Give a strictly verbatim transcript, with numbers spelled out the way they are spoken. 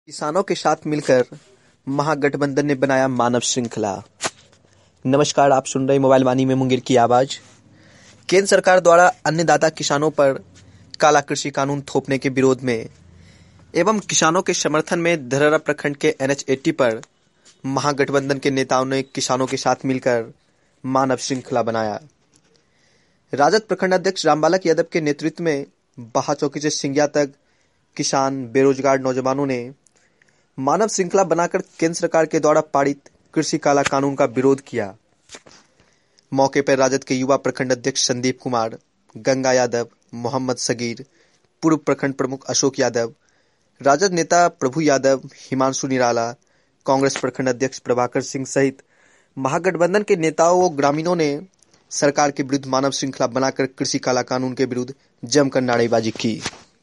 किसानों के साथ मिलकर महागठबंधन ने बनाया मानव श्रृंखला। नमस्कार, आप सुन रहे मोबाइल वाणी में मुंगेर की आवाज। केंद्र सरकार द्वारा अन्नदाता किसानों पर काला कृषि कानून थोपने के विरोध में एवं किसानों के समर्थन में धरहरा प्रखंड के एन एच अस्सी पर महागठबंधन के नेताओं ने किसानों के साथ मिलकर मानव श्रृंखला बनाया। राजद प्रखंड अध्यक्ष रामबालक यादव के नेतृत्व में बाहा चौकी से सिंगिया तक किसान बेरोजगार नौजवानों ने मानव श्रृंखला बनाकर केंद्र सरकार के द्वारा पारित कृषि काला कानून का विरोध किया। मौके पर राजद के युवा प्रखंड अध्यक्ष संदीप कुमार, गंगा यादव, मोहम्मद सगीर, पूर्व प्रखंड प्रमुख अशोक यादव, राजद नेता प्रभु यादव, हिमांशु निराला, कांग्रेस प्रखंड अध्यक्ष प्रभाकर सिंह सहित महागठबंधन के नेताओं व ग्रामीणों ने सरकार के विरुद्ध मानव श्रृंखला बनाकर कृषि काला कानून के विरुद्ध जमकर नारेबाजी की।